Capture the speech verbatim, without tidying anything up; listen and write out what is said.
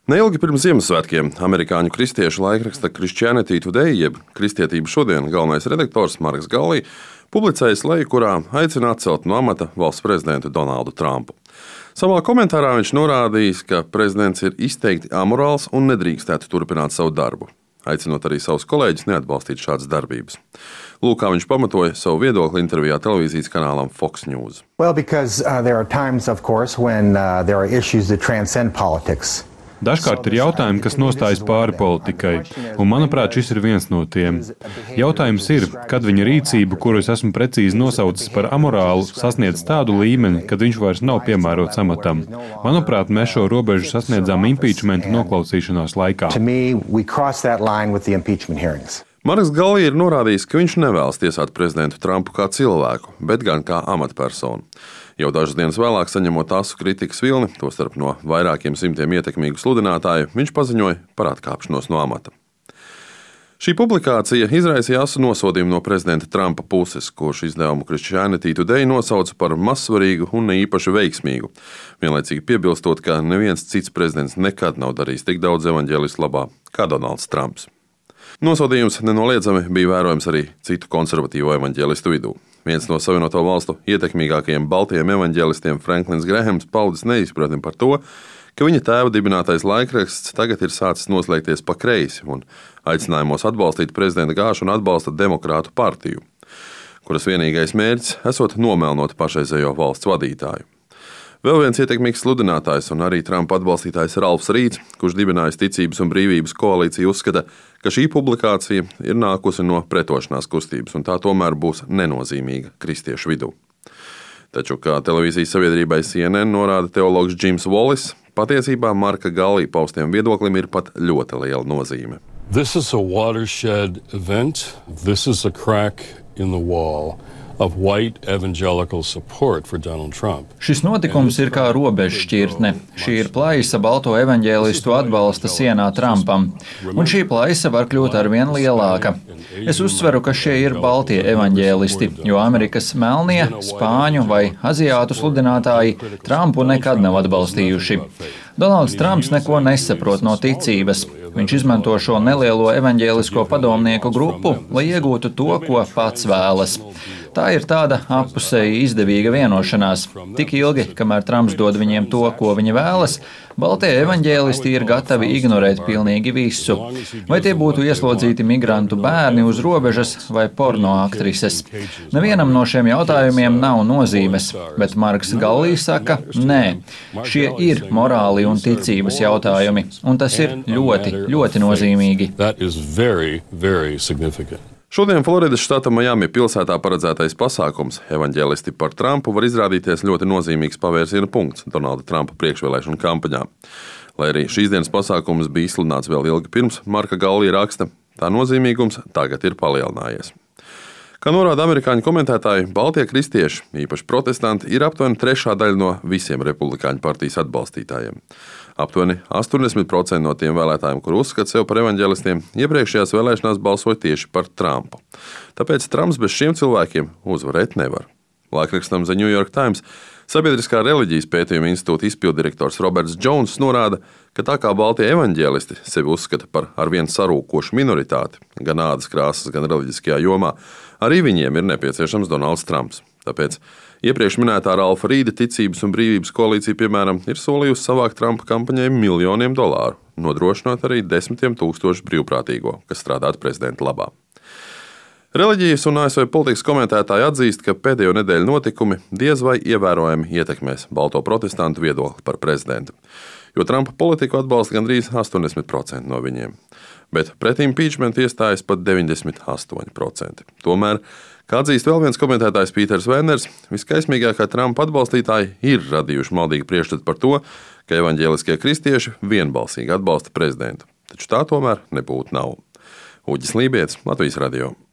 Neilgi pirms Ziemassvētkiem amerikāņu kristiešu laikraksta Christianity Today, jeb Kristietība šodien, galvenais redaktors Marks Galli publicējis leju, kurā aicina atcelt no amata valsts prezidentu Donaldu Trumpu. Savā komentārā viņš norādījis, ka prezidents ir izteikti amorāls un nedrīkstētu turpināt savu darbu, aicinot arī savus kolēģus neatbalstīt šādas darbības. Lūk, kā viņš pamatoja savu viedokli intervijā televīzijas kanālam Fox News. Well, because uh, there are times, of course, when uh, there are issues that transcend politics. Dažkārt ir jautājumi, kas nostājas pāri politikai, un, manuprāt, šis ir viens no tiem. Jautājums ir, kad viņa rīcība, kuru es esmu precīzi nosaucis par amorālu, sasniedz tādu līmeni, kad viņš vairs nav piemērots amatam. Manuprāt, mēs šo robežu sasniedzām impeachmenta noklausīšanās laikā. Marks Galli ir norādījis, ka viņš nevēlas tiesāt prezidentu Trumpu kā cilvēku, bet gan kā amatpersonu. Jau dažas dienas vēlāk, saņemot asu kritikas vilni, tostarp no vairākiem simtiem ietekmīgu sludinātāju, viņš paziņoja par atkāpšanos no amata. Šī publikācija izraisīja asu nosodījumu no prezidenta Trumpa puses, kurš izdevumu Christianity Today nosauca par mazsvarīgu un ne īpaši veiksmīgu, vienlaicīgi piebilstot, ka neviens cits prezidents nekad nav darījis tik daudz evaņģēlistu labā kā Donalds Trumps. Nosodījums nenoliedzami bija vērojams arī citu konservatīvo evaņģēlistu vidū. Viens no Savienoto Valstu ietekmīgākajiem baltiem evaņģēlistiem Franklins Grahams paudis neizpratni par to, ka viņa tēva dibinātais laikraksts tagad ir sācis noslēgties pa kreisi un aicinājumos atbalstīt prezidenta gāšanu atbalsta demokrātu partiju, kuras vienīgais mērķis esot nomelnot pašreizējo valsts vadītāju. Vēl viens ietekmīgs sludinātājs un arī Trumpa atbalstītājs Ralfs Rīds, kurš dibinājis Ticības un brīvības koalīciju, uzskata, ka šī publikācija ir nākusi no pretošanās kustības un tā tomēr būs nenozīmīga kristiešu vidū. Taču, kā televīzijas sabiedrībai C N N norāda teologs Jims Wallis, patiesībā Marka Galli paustiem viedoklim ir pat ļoti liela nozīme. This is a watershed event. This is a crack in the wall of white evangelical support for Donald Trump. Šis notikums ir kā robežšķirtne. Šī ir plaisa balto evaņģēlistu atbalsta sienā Trumpam, un šī plaisa var kļūt arvien lielāka. Es uzsveru, ka šie ir baltie evaņģēlisti, jo Amerikas melnie, spāņu vai aziātu sludinātāji Trumpu nekad nav atbalstījuši. Donalds Trumps neko nesaprot no ticības. Viņš izmanto šo nelielo evaņģēlisko padomnieku grupu, lai iegūtu to, ko pats vēlas. Tā ir tāda appusēji izdevīga vienošanās. Tik ilgi, kamēr Trumps dod viņiem to, ko viņi vēlas, baltie evaņģēlisti ir gatavi ignorēt pilnīgi visu. Vai tie būtu ieslodzīti migrantu bērni uz robežas vai porno aktrises. Nevienam no šiem jautājumiem nav nozīmes, bet Marks Galli saka, nē, šie ir morāli un ticības jautājumi, un tas ir ļoti, ļoti nozīmīgi. Šodien Floridas štata Miami pilsētā paredzētais pasākums Evaņģēlisti par Trumpu var izrādīties ļoti nozīmīgs pavērsiena punkts Donalda Trumpa priekšvēlēšanu kampaņā. Lai arī šīs dienas pasākums bija izsludināts vēl ilgi pirms, Marka Galli raksta, tā nozīmīgums tagad ir palielinājies. Kā norāda amerikāņu komentētāji, baltie kristieši, īpaši protestanti, ir aptuveni trešā daļa no visiem republikāņu partijas atbalstītājiem. Aptuveni astoņdesmit procenti no tiem vēlētājiem, kur uzskata sev par evaņģēlistiem, iepriekšējās vēlēšanās balsoja tieši par Trumpu. Tāpēc Trumps bez šiem cilvēkiem uzvarēt nevar. Laikrakstam The New York Times sabiedriskā reliģijas pētījuma institūta izpilddirektors Roberts Jones norāda, ka tā kā baltie evaņģēlisti sevi uzskata par arvien sarūkošu minoritāti, gan ādas krāsas, gan reliģiskajā jomā, arī viņiem ir nepieciešams Donalds Trumps. Tāpēc iepriekš minētā Ralfa Rīda Ticības un brīvības koalīcija, piemēram, ir solījusi savākt Trumpa kampaņai miljoniem dolāru, nodrošinot arī desmitiem tūkstošu brīvprātīgo, kas strādātu prezidenta labā. Reliģijas un A S V politikas komentētāji atzīst, ka pēdējo nedēļu notikumi diez vai ievērojami ietekmēs balto protestantu viedokli par prezidentu, jo Trumpa politiku atbalsta gandrīz astoņdesmit procenti no viņiem, bet pret impeachmentu iestājas pat deviņdesmit astoņi procenti. Tomēr, kā atzīst vēl viens komentētājs Pīters Venners, viskaismīgākā Trumpa atbalstītāji ir radījuši maldīgu priekšstatu par to, ka evaņģēliskie kristieši vienbalsīgi atbalsta prezidentu, taču tā tomēr nebūtu nav. Uģis Lībietis, Latvijas radio.